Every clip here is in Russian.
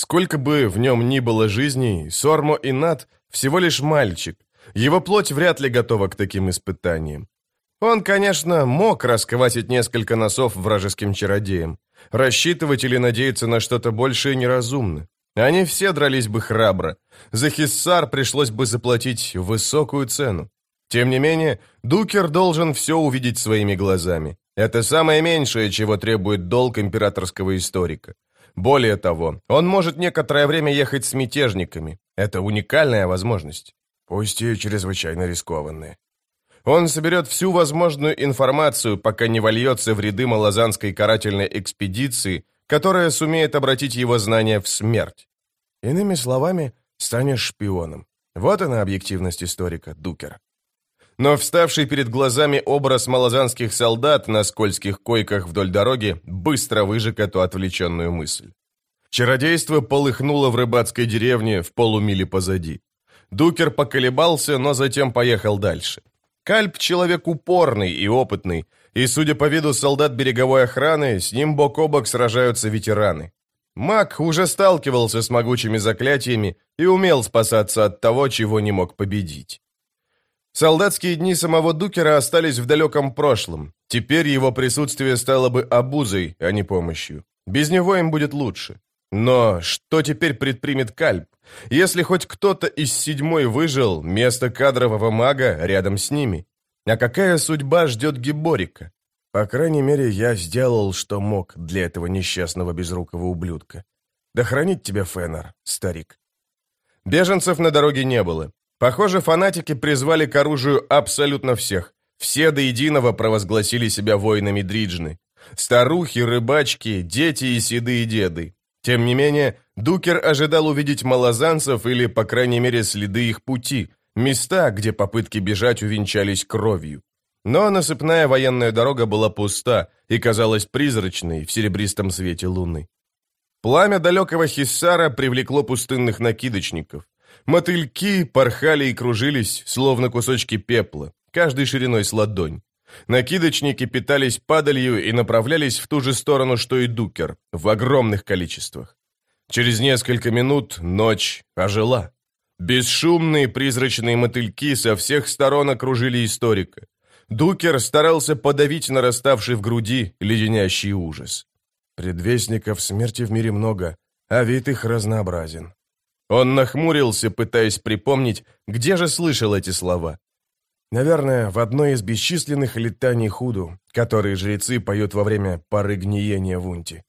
Сколько бы в нем ни было жизней, Сормо Инат всего лишь мальчик. Его плоть вряд ли готова к таким испытаниям. Он, конечно, мог расквасить несколько носов вражеским чародеям. Рассчитывать или надеяться на что-то большее неразумно. Они все дрались бы храбро. За Хиссар пришлось бы заплатить высокую цену. Тем не менее, Дукер должен все увидеть своими глазами. Это самое меньшее, чего требует долг императорского историка. Более того, он может некоторое время ехать с мятежниками. Это уникальная возможность. Пусть и чрезвычайно рискованная. Он соберет всю возможную информацию, пока не вольется в ряды малазанской карательной экспедиции, которая сумеет обратить его знания в смерть. Иными словами, станешь шпионом. Вот она объективность историка, Дукер. Но вставший перед глазами образ малазанских солдат на скользких койках вдоль дороги быстро выжег эту отвлеченную мысль. Чародейство полыхнуло в рыбацкой деревне в полумиле позади. Дукер поколебался, но затем поехал дальше. Кальп — человек упорный и опытный, и, судя по виду солдат береговой охраны, с ним бок о бок сражаются ветераны. Маг уже сталкивался с могучими заклятиями и умел спасаться от того, чего не мог победить. Солдатские дни самого Дукера остались в далеком прошлом. Теперь его присутствие стало бы обузой, а не помощью. Без него им будет лучше. Но что теперь предпримет Кальп? Если хоть кто-то из седьмой выжил, место кадрового мага рядом с ними. А какая судьба ждет Гиборика? По крайней мере, я сделал, что мог для этого несчастного безрукого ублюдка. Да хранит тебя Феннер, старик. Беженцев на дороге не было. Похоже, фанатики призвали к оружию абсолютно всех. Все до единого провозгласили себя воинами Дриджны. Старухи, рыбачки, дети и седые деды. Тем не менее, Дукер ожидал увидеть малазанцев или, по крайней мере, следы их пути, места, где попытки бежать увенчались кровью. Но насыпная военная дорога была пуста и казалась призрачной в серебристом свете луны. Пламя далекого Хиссара привлекло пустынных накидочников. Мотыльки порхали и кружились, словно кусочки пепла, каждой шириной с ладонь. Накидочники питались падалью и направлялись в ту же сторону, что и Дукер, в огромных количествах. Через несколько минут ночь ожила. Бесшумные призрачные мотыльки со всех сторон окружили историка. Дукер старался подавить нараставший в груди леденящий ужас. Предвестников смерти в мире много, а вид их разнообразен. Он нахмурился, пытаясь припомнить, где же слышал эти слова. Наверное, в одной из бесчисленных летаний Худу, которые жрецы поют во время поры гниения в Унте.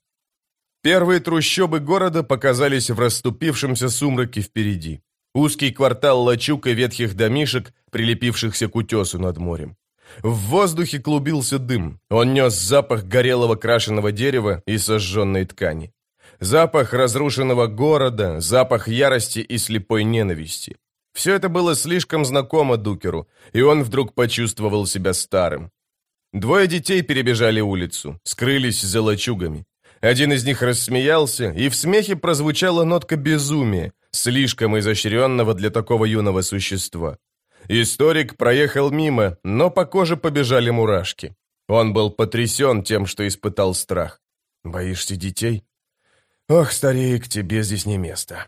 Первые трущобы города показались в расступившемся сумраке впереди. Узкий квартал лачуг и ветхих домишек, прилепившихся к утесу над морем. В воздухе клубился дым. Он нес запах горелого крашеного дерева и сожженной ткани. Запах разрушенного города, запах ярости и слепой ненависти. Все это было слишком знакомо Дукеру, и он вдруг почувствовал себя старым. Двое детей перебежали улицу, скрылись за лачугами. Один из них рассмеялся, и в смехе прозвучала нотка безумия, слишком изощренного для такого юного существа. Историк проехал мимо, но по коже побежали мурашки. Он был потрясен тем, что испытал страх. «Боишься детей? Ох, старик, тебе здесь не место».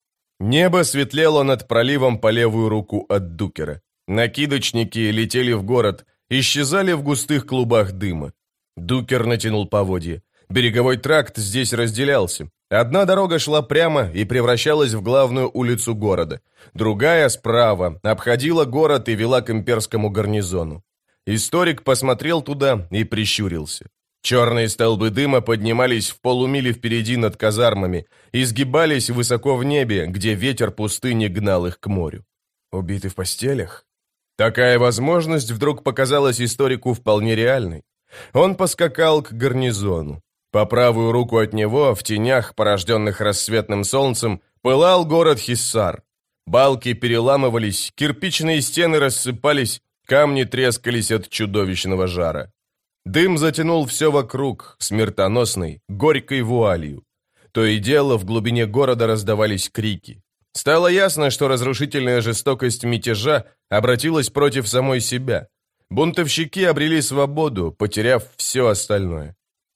Небо светлело над проливом по левую руку от Дукера. Накидочники летели в город, исчезали в густых клубах дыма. Дукер натянул поводья. Береговой тракт здесь разделялся. Одна дорога шла прямо и превращалась в главную улицу города. Другая, справа, обходила город и вела к имперскому гарнизону. Историк посмотрел туда и прищурился. Черные столбы дыма поднимались в полумиле впереди над казармами и сгибались высоко в небе, где ветер пустыни гнал их к морю. Убиты в постелях? Такая возможность вдруг показалась историку вполне реальной. Он поскакал к гарнизону. По правую руку от него, в тенях, порожденных рассветным солнцем, пылал город Хиссар. Балки переламывались, кирпичные стены рассыпались, камни трескались от чудовищного жара. Дым затянул все вокруг, смертоносной, горькой вуалью. То и дело в глубине города раздавались крики. Стало ясно, что разрушительная жестокость мятежа обратилась против самой себя. Бунтовщики обрели свободу, потеряв все остальное.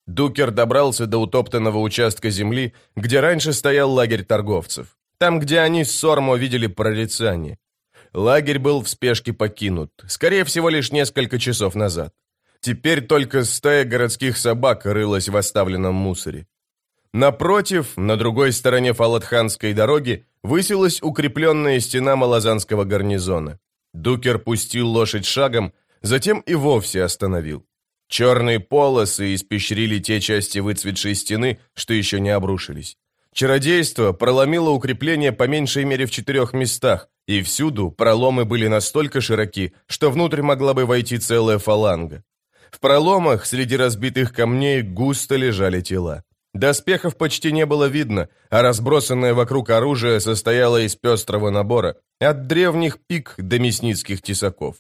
Дукер добрался до утоптанного участка земли, где раньше стоял лагерь торговцев. Там, где они с Сормо видели прорицание. Лагерь был в спешке покинут, скорее всего, лишь несколько часов назад. Теперь только стая городских собак рылась в оставленном мусоре. Напротив, на другой стороне Фалатханской дороги, высилась укрепленная стена малазанского гарнизона. Дукер пустил лошадь шагом, затем и вовсе остановил. Черные полосы испещрили те части выцветшей стены, что еще не обрушились. Чародейство проломило укрепление по меньшей мере в 4 местах, и всюду проломы были настолько широки, что внутрь могла бы войти целая фаланга. В проломах среди разбитых камней густо лежали тела. Доспехов почти не было видно, а разбросанное вокруг оружие состояло из пестрого набора, от древних пик до мясницких тесаков.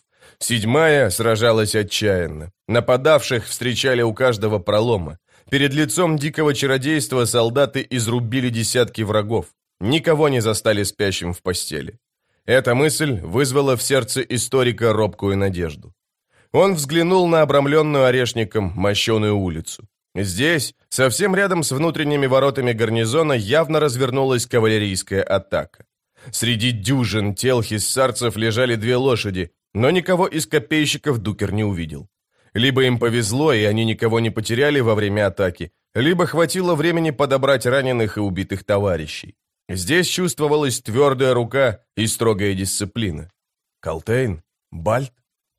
7-я сражалась отчаянно. Нападавших встречали у каждого пролома. Перед лицом дикого чародейства солдаты изрубили десятки врагов. Никого не застали спящим в постели. Эта мысль вызвала в сердце историка робкую надежду. Он взглянул на обрамленную орешником мощеную улицу. Здесь, совсем рядом с внутренними воротами гарнизона, явно развернулась кавалерийская атака. Среди дюжин тел хиссарцев лежали 2 лошади, но никого из копейщиков Дукер не увидел. Либо им повезло, и они никого не потеряли во время атаки, либо хватило времени подобрать раненых и убитых товарищей. Здесь чувствовалась твердая рука и строгая дисциплина. Калтейн? Бальт?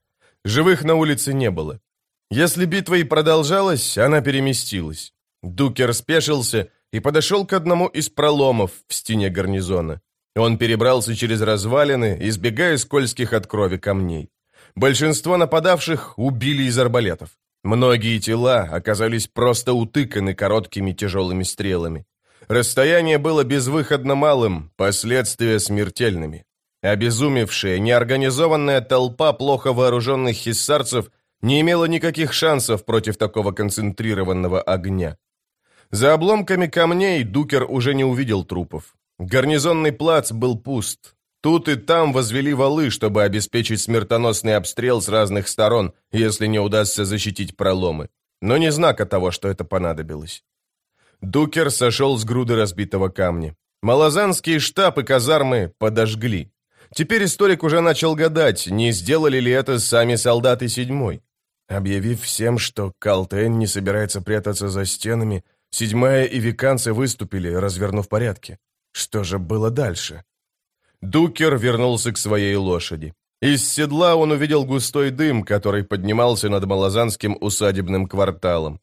Живых на улице не было. Если битва и продолжалась, она переместилась. Дукер спешился и подошел к одному из проломов в стене гарнизона. Он перебрался через развалины, избегая скользких от крови камней. Большинство нападавших убили из арбалетов. Многие тела оказались просто утыканы короткими тяжелыми стрелами. Расстояние было безвыходно малым, последствия смертельными. Обезумевшая, неорганизованная толпа плохо вооруженных хиссарцев не имела никаких шансов против такого концентрированного огня. За обломками камней Дукер уже не увидел трупов. Гарнизонный плац был пуст. Тут и там возвели валы, чтобы обеспечить смертоносный обстрел с разных сторон, если не удастся защитить проломы. Но не знака того, что это понадобилось. Дукер сошел с груды разбитого камня. Малазанский штаб и казармы подожгли. Теперь историк уже начал гадать, не сделали ли это сами солдаты 7-й. Объявив всем, что Калтейн не собирается прятаться за стенами, 7-я и виканцы выступили, развернув порядки. Что же было дальше? Дукер вернулся к своей лошади. Из седла он увидел густой дым, который поднимался над малазанским усадебным кварталом.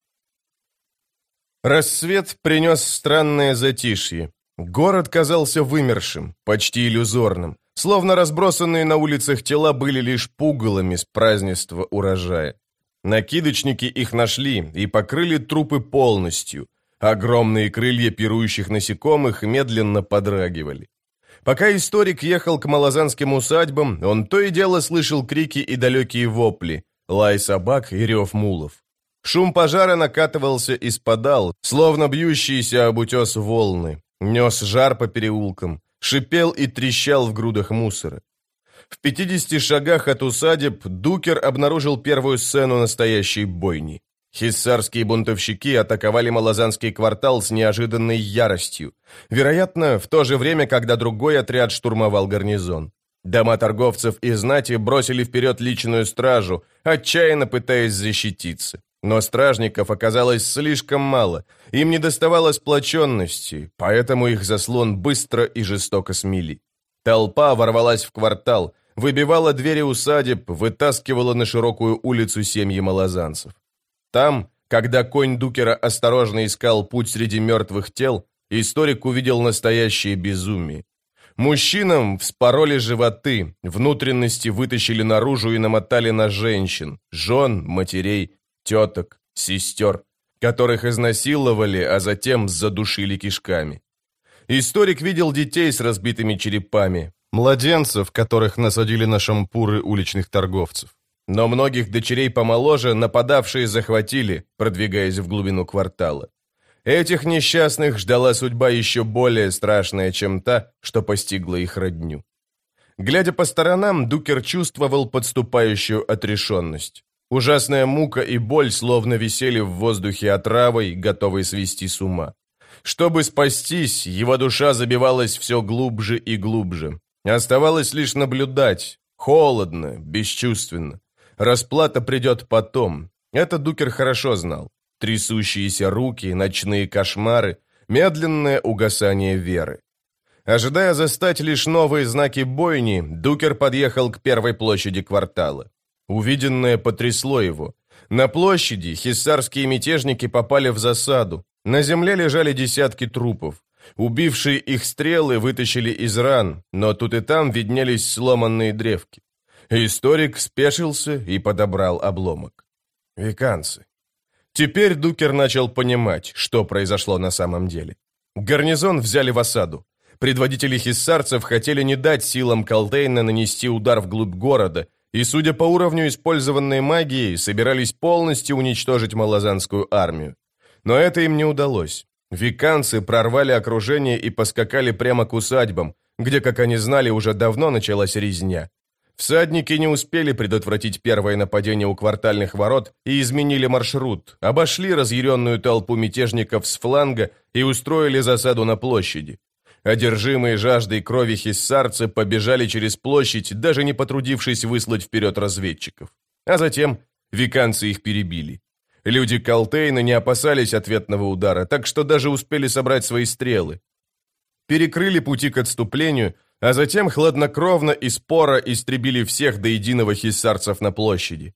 Рассвет принес странное затишье. Город казался вымершим, почти иллюзорным, словно разбросанные на улицах тела были лишь пугалами с празднества урожая. Накидочники их нашли и покрыли трупы полностью. Огромные крылья пирующих насекомых медленно подрагивали. Пока историк ехал к малазанским усадьбам, он то и дело слышал крики и далекие вопли, лай собак и рев мулов. Шум пожара накатывался и спадал, словно бьющиеся об утес волны, нес жар по переулкам, шипел и трещал в грудах мусора. В 50 шагах от усадеб Дукер обнаружил первую сцену настоящей бойни. Хиссарские бунтовщики атаковали малазанский квартал с неожиданной яростью. Вероятно, в то же время, когда другой отряд штурмовал гарнизон. Дома торговцев и знати бросили вперед личную стражу, отчаянно пытаясь защититься. Но стражников оказалось слишком мало, им недоставало сплоченности, поэтому их заслон быстро и жестоко смели. Толпа ворвалась в квартал, выбивала двери усадеб, вытаскивала на широкую улицу семьи малазанцев. Там, когда конь Дукера осторожно искал путь среди мертвых тел, историк увидел настоящее безумие. Мужчинам вспороли животы, внутренности вытащили наружу и намотали на женщин, жен, матерей, теток, сестер, которых изнасиловали, а затем задушили кишками. Историк видел детей с разбитыми черепами, младенцев, которых насадили на шампуры уличных торговцев. Но многих дочерей помоложе нападавшие захватили, продвигаясь в глубину квартала. Этих несчастных ждала судьба еще более страшная, чем та, что постигла их родню. Глядя по сторонам, Дукер чувствовал подступающую отрешенность. Ужасная мука и боль словно висели в воздухе отравой, готовой свести с ума. Чтобы спастись, его душа забивалась все глубже и глубже. Оставалось лишь наблюдать. Холодно, бесчувственно. Расплата придет потом. Это Дукер хорошо знал. Трясущиеся руки, ночные кошмары, медленное угасание веры. Ожидая застать лишь новые знаки бойни, Дукер подъехал к первой площади квартала. Увиденное потрясло его. На площади хиссарские мятежники попали в засаду. На земле лежали десятки трупов. Убившие их стрелы вытащили из ран, но тут и там виднелись сломанные древки. Историк спешился и подобрал обломок. Виканцы. Теперь Дукер начал понимать, что произошло на самом деле. Гарнизон взяли в осаду. Предводители хиссарцев хотели не дать силам Калтейна нанести удар вглубь города, и, судя по уровню использованной магии, собирались полностью уничтожить малазанскую армию. Но это им не удалось. Виканцы прорвали окружение и поскакали прямо к усадьбам, где, как они знали, уже давно началась резня. Всадники не успели предотвратить первое нападение у квартальных ворот и изменили маршрут, обошли разъяренную толпу мятежников с фланга и устроили засаду на площади. Одержимые жаждой крови хиссарцы побежали через площадь, даже не потрудившись выслать вперед разведчиков. А затем виканцы их перебили. Люди Калтейна не опасались ответного удара, так что даже успели собрать свои стрелы. Перекрыли пути к отступлению, а затем хладнокровно и споро истребили всех до единого хиссарцев на площади.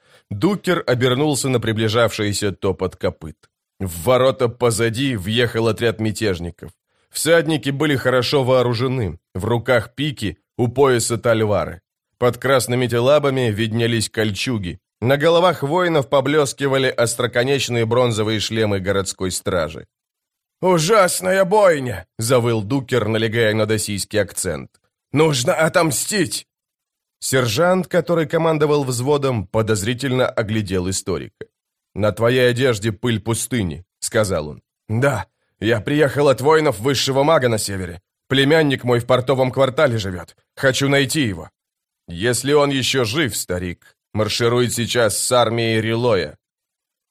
Дукер обернулся на приближавшийся топот копыт. В ворота позади въехал отряд мятежников. Всадники были хорошо вооружены, в руках пики, у пояса тальвары. Под красными телабами виднелись кольчуги. На головах воинов поблескивали остроконечные бронзовые шлемы городской стражи. «Ужасная бойня!» — завыл Дукер, налегая на досийский акцент. «Нужно отомстить!» Сержант, который командовал взводом, подозрительно оглядел историка. «На твоей одежде пыль пустыни», — сказал он. «Да, я приехал от воинов высшего мага на севере. Племянник мой в портовом квартале живет. Хочу найти его». «Если он еще жив, старик, марширует сейчас с армией Рилоя.